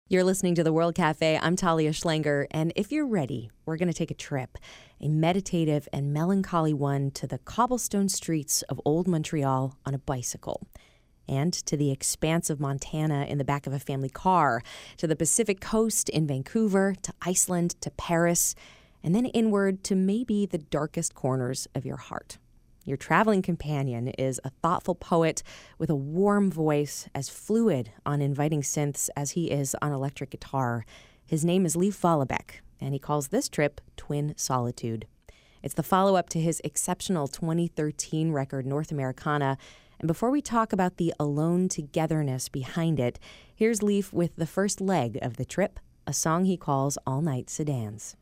You're listening to The World Cafe. I'm Talia Schlanger, and if you're ready, we're going to take a trip, a meditative and melancholy one, to the cobblestone streets of old Montreal on a bicycle, and to the expanse of Montana in the back of a family car, to the Pacific Coast in Vancouver, to Iceland, to Paris, and then inward to maybe the darkest corners of your heart. Your traveling companion is a thoughtful poet with a warm voice, as fluid on inviting synths as he is on electric guitar. His name is Leif Vollebæk, and he calls this trip Twin Solitude. It's the follow-up to his exceptional 2013 record, North Americana. And before we talk about the alone togetherness behind it, here's Leif with the first leg of the trip, a song he calls All Night Sedans.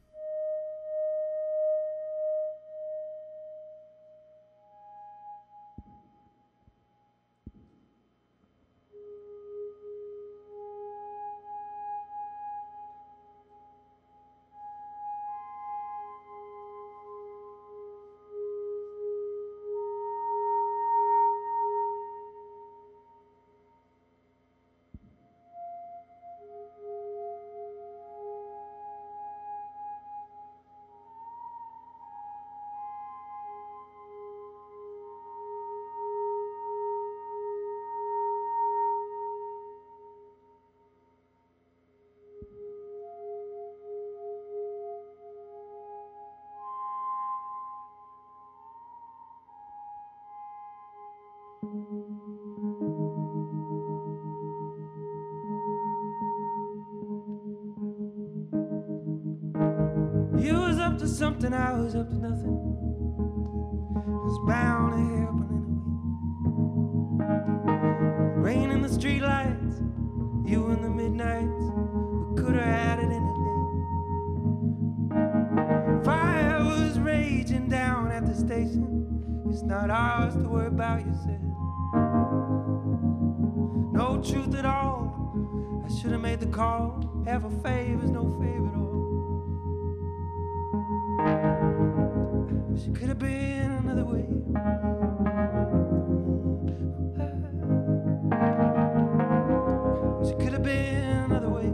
You was up to something, I was up to nothing. It was bound to happen anyway. Rain in the streetlights, you in the midnights. We could have had it any day. Fire was raging down at the station. It's not ours to worry about, you said. No truth at all. I should have made the call. Half a favor's no favor at all. She could have been another way. She could have been another way.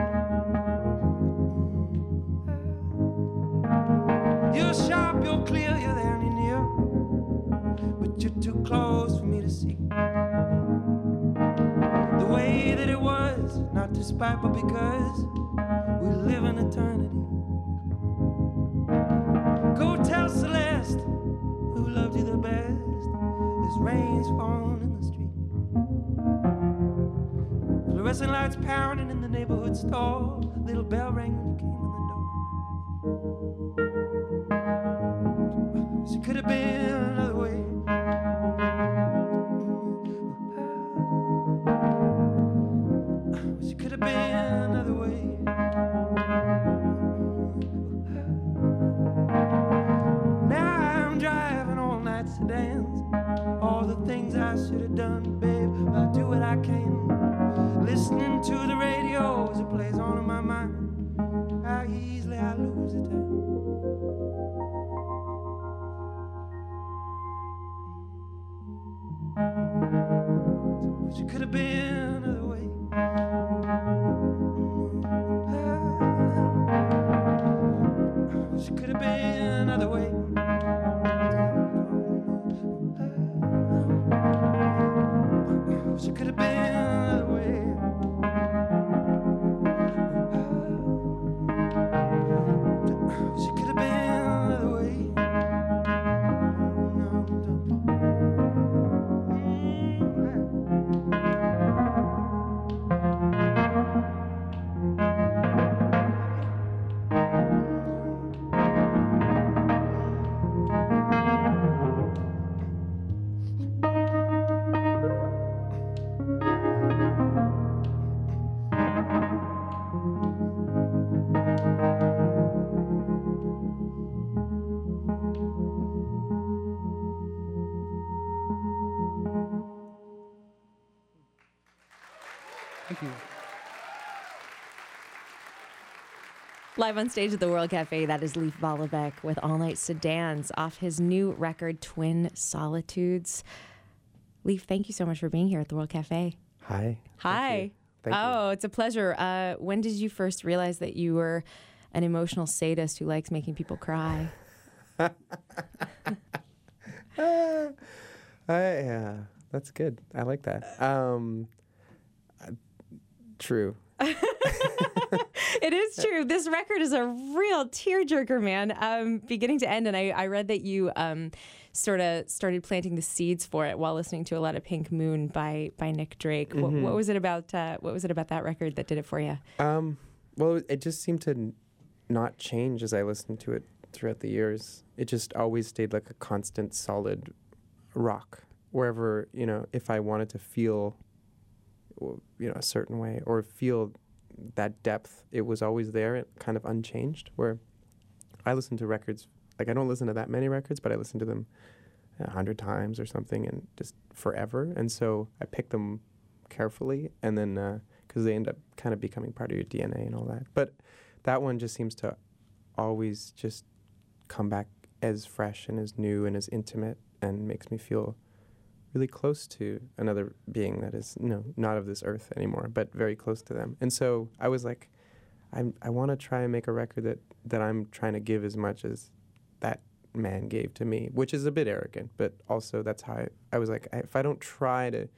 You're sharp, you're clear, you're there and you're near, but you're too close for me to see the way that it was, not despite but because we live in eternity. Go tell Celeste, who loved you the best, there's rain's falling in the street. Fluorescent lights pounding in the neighborhood store. Little bell rang when you came in the door. She could have been another way. She could have been another way. Sedans, all the things I should have done, babe, I'll do what I can. Listening to the radio as it plays on in my mind, how easily I lose the time. She could have been another way. She could have been another way. She could have been another way. She could have been another way. Thank you. Live on stage at the World Cafe, that is Leif Vollebæk with All Night Sedans off his new record, Twin Solitudes. Leif, thank you so much for being here at the World Cafe. Hi. Hi. Thank you. Oh, it's a pleasure. When did you first realize that you were an emotional sadist who likes making people cry? Yeah, that's good. I like that. True. It is true. This record is a real tearjerker, man, beginning to end. And I read that you sort of started planting the seeds for it while listening to a lot of Pink Moon by Nick Drake. Mm-hmm. What was it about? What was it about that record that did it for you? Well, it just seemed to not change as I listened to it throughout the years. It just always stayed like a constant, solid rock. Wherever, if I wanted to feel, a certain way or feel that depth, it was always there, kind of unchanged. Where I listen to records, like I don't listen to that many records, but I listen to them 100 times or something, and just forever. And so I pick them carefully, and then because they end up kind of becoming part of your DNA and all that. But that one just seems to always just come back as fresh and as new and as intimate, and makes me feel really close to another being that is, not of this earth anymore, but very close to them. And so I was like, I want to try and make a record that I'm trying to give as much as that man gave to me, which is a bit arrogant, but also that's how I was like, if I don't try to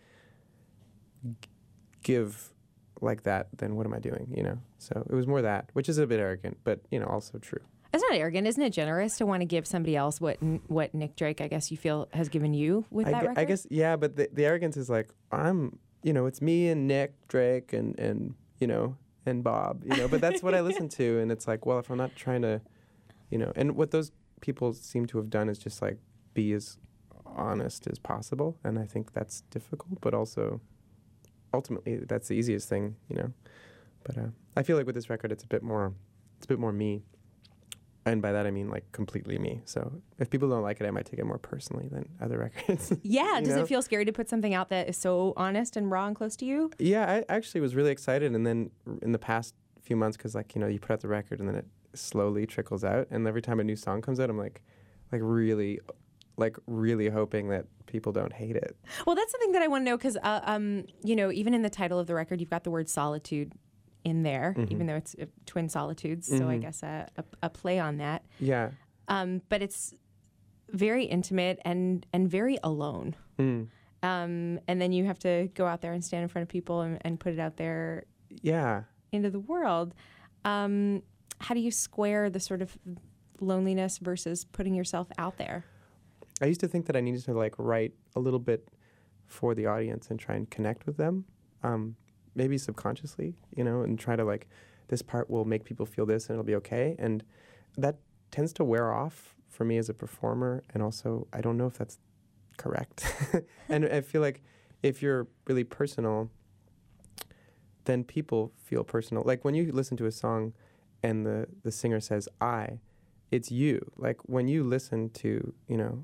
give like that, then what am I doing, So it was more that, which is a bit arrogant, but, also true. It's not arrogant. Isn't it generous to want to give somebody else what Nick Drake, I guess you feel, has given you with that record? I guess, yeah, but the arrogance is like, it's me and Nick Drake and Bob, but that's what I listen to. And it's like, well, if I'm not trying to, and what those people seem to have done is just like be as honest as possible. And I think that's difficult, but also ultimately that's the easiest thing, But I feel like with this record, it's a bit more me. And by that, I mean, like, completely me. So if people don't like it, I might take it more personally than other records. Yeah. Does it feel scary to put something out that is so honest and raw and close to you? Yeah, I actually was really excited. And then in the past few months, because, like, you put out the record and then it slowly trickles out. And every time a new song comes out, I'm really hoping that people don't hate it. Well, that's something that I want to know because, even in the title of the record, you've got the word solitude in there, even though it's Twin Solitudes, so I guess a play on that. Yeah. But it's very intimate and very alone. And then you have to go out there and stand in front of people and put it out there into the world. How do you square the sort of loneliness versus putting yourself out there? I used to think that I needed to, like, write a little bit for the audience and try and connect with them. Maybe subconsciously, and try to, like, this part will make people feel this and it'll be okay. And that tends to wear off for me as a performer. And also, I don't know if that's correct. And I feel like if you're really personal, then people feel personal. Like when you listen to a song and the singer says, it's you. Like when you listen to,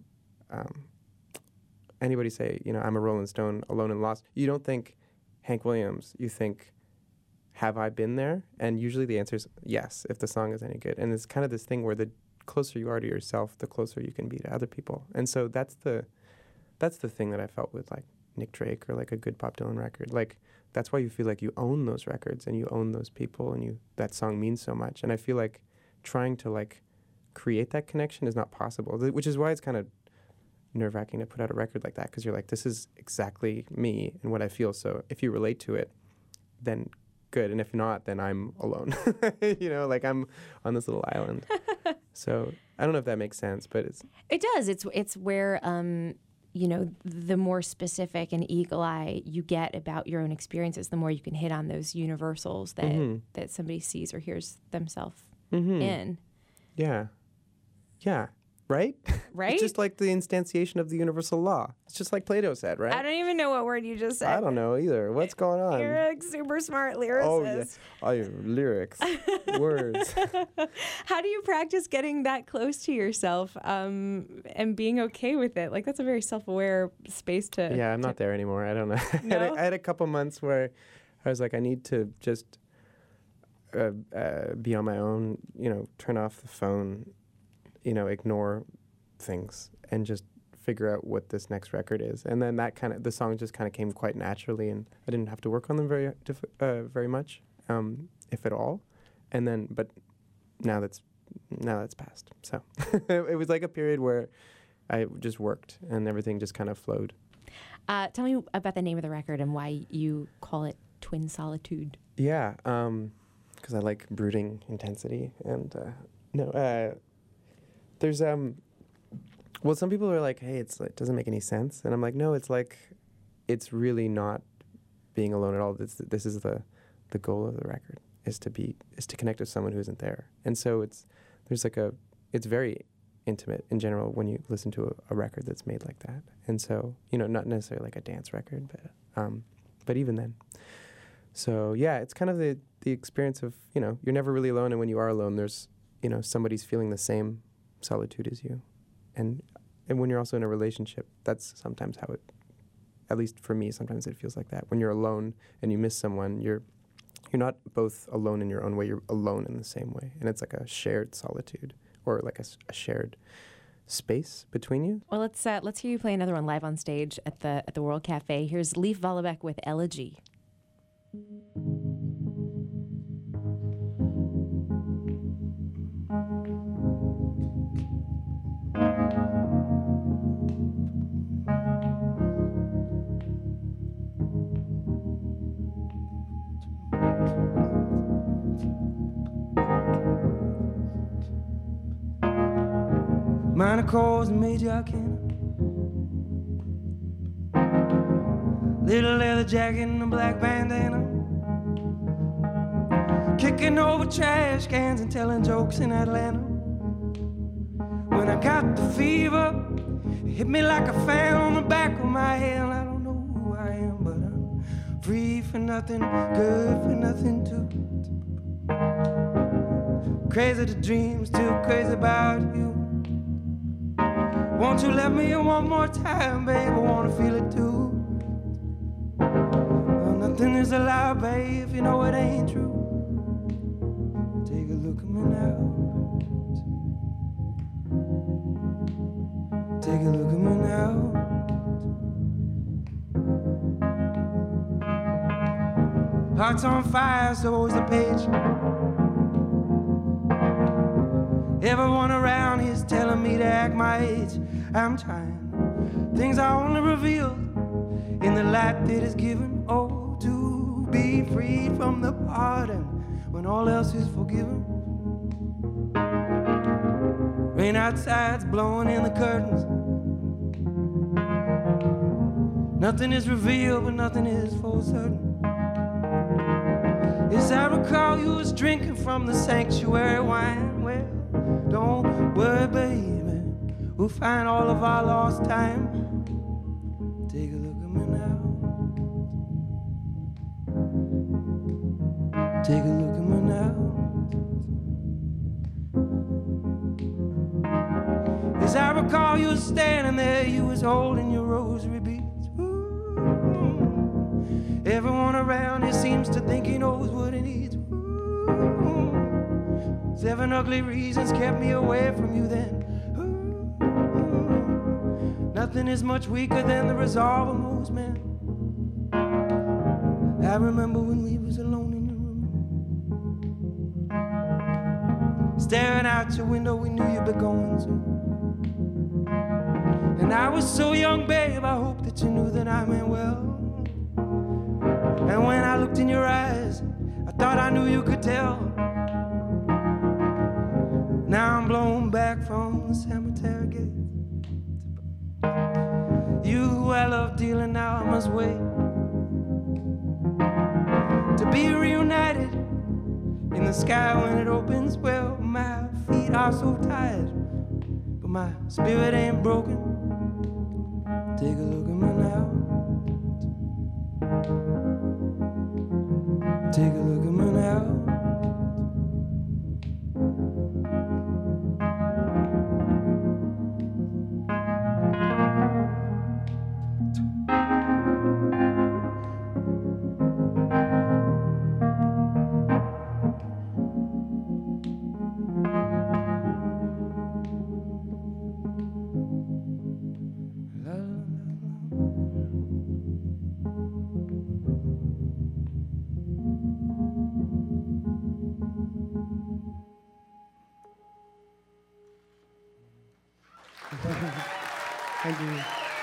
anybody say, I'm a Rolling Stone, alone and lost, you don't think Hank Williams, you think, have I been there? And usually the answer is yes, if the song is any good. And it's kind of this thing where the closer you are to yourself, the closer you can be to other people. And so that's the thing that I felt with, like, Nick Drake or, like, a good Bob Dylan record. Like, that's why you feel like you own those records and you own those people and that song means so much. And I feel like trying to, like, create that connection is not possible, which is why it's kind of nerve-wracking to put out a record like that, because you're like, this is exactly me and what I feel. So if you relate to it, then good. And if not, then I'm alone. Like I'm on this little island. So I don't know if that makes sense, but it does. It's where the more specific and eagle eye you get about your own experiences, the more you can hit on those universals that somebody sees or hears themselves in. Yeah. Right? Right? It's just like the instantiation of the universal law. It's just like Plato said, right? I don't even know what word you just said. I don't know either. What's going on? You're a super smart lyricist. Oh, yeah. Lyrics. Words. How do you practice getting that close to yourself and being okay with it? Like, that's a very self-aware space to... Yeah, I'm not there anymore. I don't know. No? I had a couple months where I was like, I need to just be on my own, turn off the phone, ignore things and just figure out what this next record is. And then the song just kind of came quite naturally, and I didn't have to work on them very much, if at all. And then, but now that's passed. So it was like a period where I just worked and everything just kind of flowed. Tell me about the name of the record and why you call it Twin Solitude. Yeah, because I like brooding intensity. And there's well, some people are like, hey, it doesn't make any sense. And I'm like, no, it's really not being alone at all. This is the goal of the record, is to connect with someone who isn't there. And so it's very intimate in general when you listen to a record that's made like that. And so, not necessarily like a dance record, but even then. So yeah, it's kind of the experience of, you're never really alone, and when you are alone, there's, somebody's feeling the same solitude as you. And when you're also in a relationship, that's sometimes how it, at least for me, sometimes it feels like that. When you're alone and you miss someone, you're not both alone in your own way, you're alone in the same way. And it's like a shared solitude, or like a shared space between you. Well, let's hear you play another one live on stage at the World Cafe. Here's Leif Vollebeck with Elegy. Minor chords and major arcana, little leather jacket and a black bandana, kicking over trash cans and telling jokes in Atlanta. When I got the fever, it hit me like a fan on the back of my head. I don't know who I am, but I'm free for nothing, good for nothing too. Crazy to dream, still crazy about you. Won't you let me in one more time, babe? I wanna feel it too. Well, nothing is a lie, babe, if you know it ain't true. Take a look at me now. Take a look at me now. Heart's on fire, so is the page. Everyone around here's telling me to act my age. I'm trying. Things are only revealed in the light that is given. Oh, to be freed from the pardon when all else is forgiven. Rain outside's blowing in the curtains. Nothing is revealed, but nothing is for certain. As I recall, you was drinking from the sanctuary wine. Well, don't worry, baby, we'll find all of our lost time. Take a look at me now. Take a look at me now. As I recall, you was standing there, you was holding your rosary beads. Ooh. Everyone around here seems to think he knows what he needs. Ooh. 7 ugly reasons kept me away from you then. Ooh. Nothing is much weaker than the resolve of most men. I remember when we was alone in your room, staring out your window, we knew you'd be going soon. And I was so young, babe, I hope that you knew that I meant well. And when I looked in your eyes, I thought I knew you could tell. Now I'm blown back from the cemetery gate. You who I love dearly, now I must wait to be reunited in the sky when it opens. Well, my feet are so tired, but my spirit ain't broken. Take a look at me now. Take a look at me now. Thank you.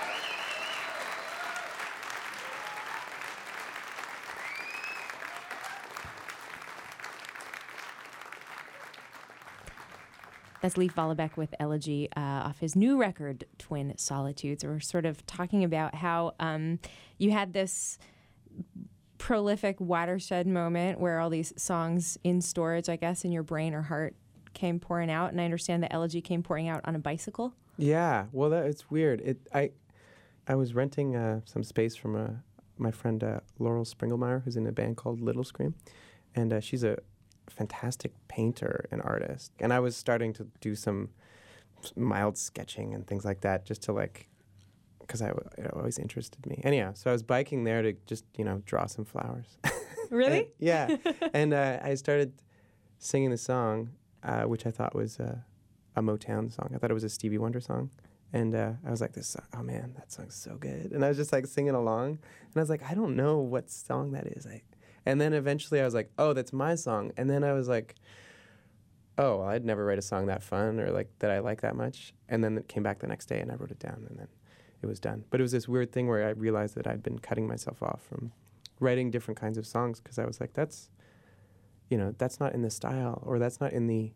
That's Leif Vollebeck with Elegy off his new record, Twin Solitudes. We're sort of talking about how you had this prolific watershed moment where all these songs in storage, I guess, in your brain or heart came pouring out. And I understand that Elegy came pouring out on a bicycle. Yeah, well, it's weird. I was renting some space from my friend Laurel Springelmeyer, who's in a band called Little Scream, and she's a fantastic painter and artist. And I was starting to do some mild sketching and things like that, just to because it always interested me. Anyhow, so I was biking there to just draw some flowers. Really? Yeah, and I started singing the song, which I thought was a Motown song. I thought it was a Stevie Wonder song. And I was like, this song, oh man, that song's so good. And I was just singing along. And I was like, I don't know what song that is. And then eventually I was like, oh, that's my song. And then I was like, oh, well, I'd never write a song that fun or that I like that much. And then it came back the next day and I wrote it down and then it was done. But it was this weird thing where I realized that I'd been cutting myself off from writing different kinds of songs because I was like, that's not in the style, or that's not in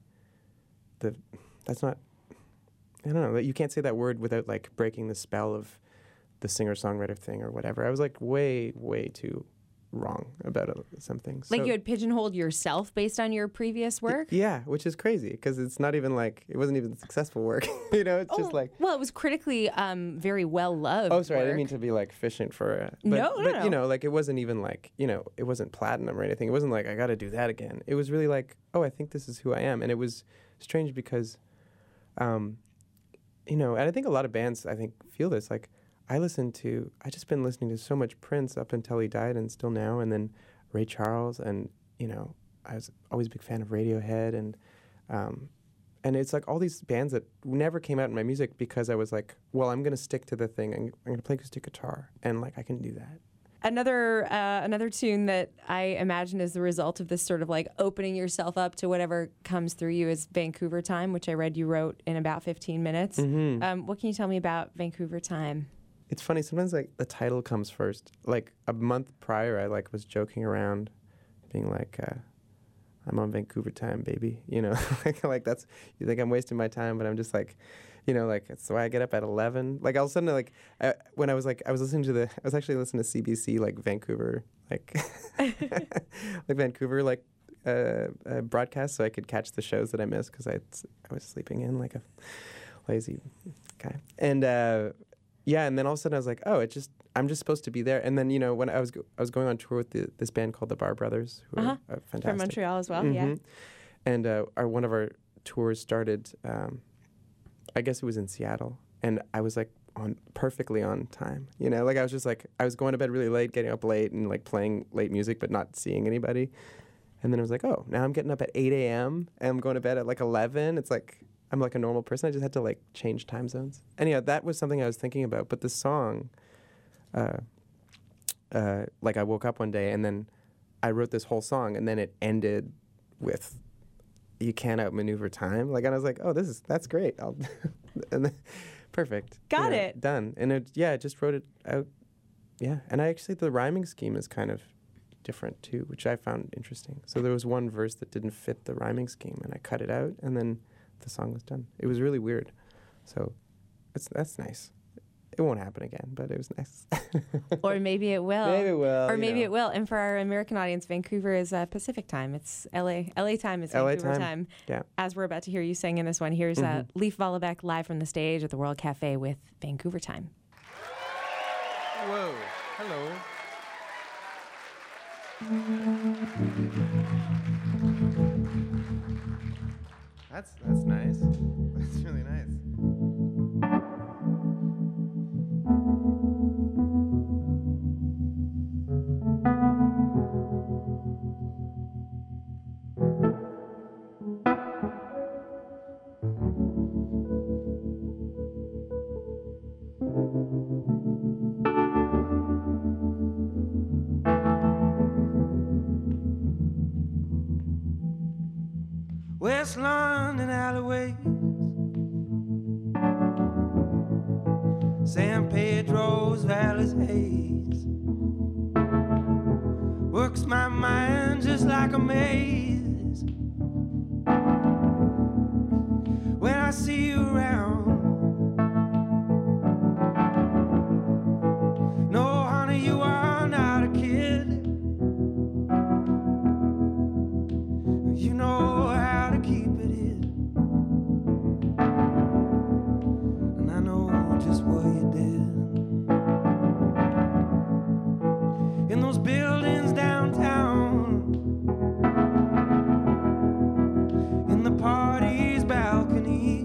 that's not, I don't know, you can't say that word without breaking the spell of the singer-songwriter thing or whatever. I was way, way too wrong about some things. You had pigeonholed yourself based on your previous work? Yeah, which is crazy because it's not even it wasn't even successful work. It's just well, it was critically very well loved. Oh, sorry, work. I didn't mean to be fishing for No. It wasn't even it wasn't platinum or anything. It wasn't I got to do that again. It was really oh, I think this is who I am. And it was strange because and I think a lot of bands feel this I just been listening to so much Prince up until he died and still now, and then Ray Charles, and I was always a big fan of Radiohead, and it's all these bands that never came out in my music because I was well, I'm gonna stick to the thing. I'm gonna play acoustic guitar, and I can do that. Another tune that I imagine is the result of this sort of opening yourself up to whatever comes through you is Vancouver Time, which I read you wrote in about 15 minutes. Mm-hmm. What can you tell me about Vancouver Time? It's funny, sometimes the title comes first. A month prior, I was joking around, being I'm on Vancouver Time, baby. That's, you think I'm wasting my time, but I'm just it's why I get up at 11. All of a sudden, when I was I was actually listening to CBC, Vancouver, Vancouver, broadcast, so I could catch the shows that I missed because I was sleeping in like a lazy guy. And yeah, and then all of a sudden I was like, oh, I'm just supposed to be there. And then when I was going on tour with this band called the Bar Brothers, who are fantastic from Montreal as well, mm-hmm. yeah. And one of our tours started, I guess it was in Seattle, and I was perfectly on time. I was just I was going to bed really late, getting up late, and playing late music, but not seeing anybody. And then I was oh, now I'm getting up at 8 a.m. and I'm going to bed at 11. It's I'm a normal person. I just had to change time zones. Anyhow, that was something I was thinking about. But the song, I woke up one day and then I wrote this whole song, and then it ended with "You Can't Outmaneuver Time." And I was oh, that's great. And then, perfect. Got it. Done. And it just wrote it out. Yeah, and the rhyming scheme is kind of different too, which I found interesting. So there was one verse that didn't fit the rhyming scheme, and I cut it out, and then the song was done. It was really weird. So that's nice. It won't happen again, but it was nice. Or maybe it will. Maybe it will. Or maybe it will. And for our American audience, Vancouver is Pacific time. It's LA time is Vancouver time. Yeah. As we're about to hear you sing in this one, here's Leif Vollebeck live from the stage at the World Cafe with Vancouver Time. Whoa. Hello. That's nice. That's really nice. West London alleyways, Rose Valley's haze works my mind just like a maze. When I see you around, no, honey, you are not a kid. You know how to keep it hid, and I know just what you did. In those buildings downtown, in the party's balcony,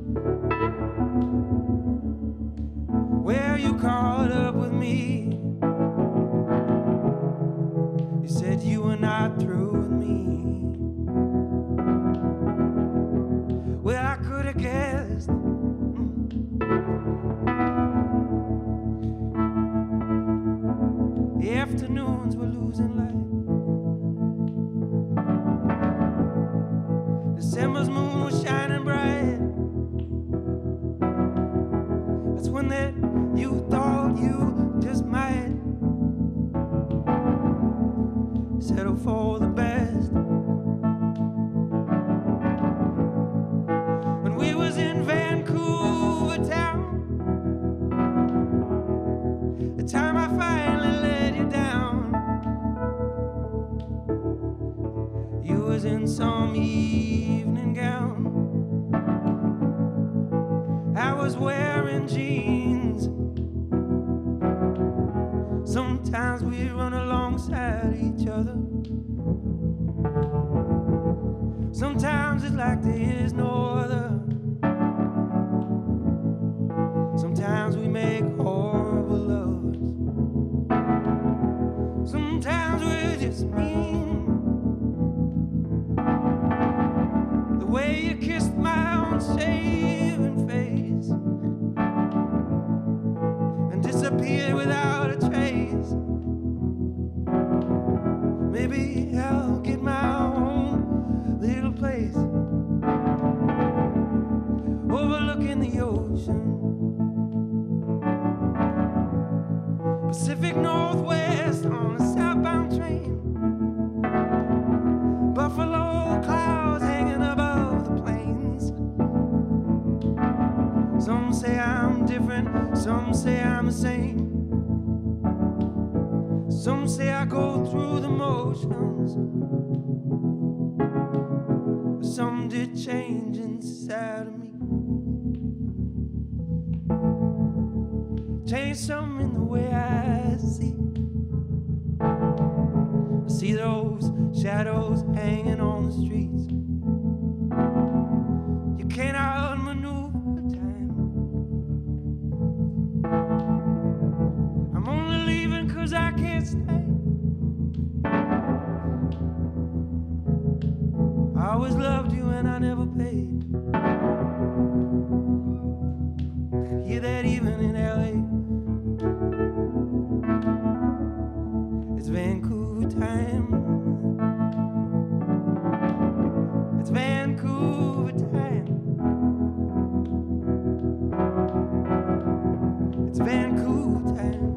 where you caught up with me. You said you were not through with me. Well, I could have guessed. The afternoons were losing light. December's moon was shining bright. That's when that you thought you just might settle for the best. When we was in Vancouver town, the time I finally let you down, you was in some evening gown. I was wearing jeans. Sometimes we run alongside each other. Sometimes it's like there is no other. Sometimes we make horrible lovers. Sometimes we're just mean. The way you kissed my unshaven face and disappeared without a trace. Maybe I'll get my own little place overlooking the ocean. Pacific Northwest on a southbound train. Buffalo clouds hanging above the plains. Some say I'm different, some say I'm the same. Some say I go through the motions, but some did change inside of me. Change some in the way I see. I see those shadows hanging on the streets. You can't outmaneuver time. I'm only leaving 'cause I can't stay. I always loved you and I never paid. Hear that even in LA. It's Vancouver time. It's Vancouver time. It's Vancouver time.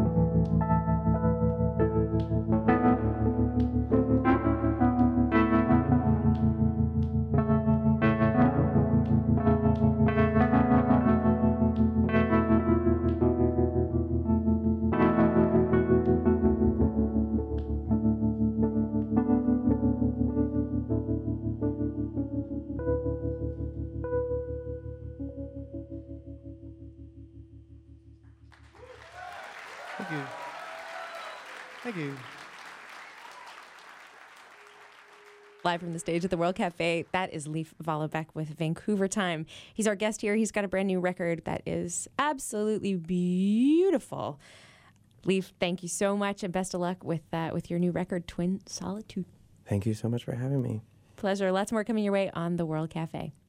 Thank you. Thank you. Live from the stage at the World Cafe, that is Leif Vollebæk with Vancouver Time. He's our guest here. He's got a brand new record that is absolutely beautiful. Leif, thank you so much and best of luck with your new record, Twin Solitude. Thank you so much for having me. Pleasure. Lots more coming your way on the World Cafe.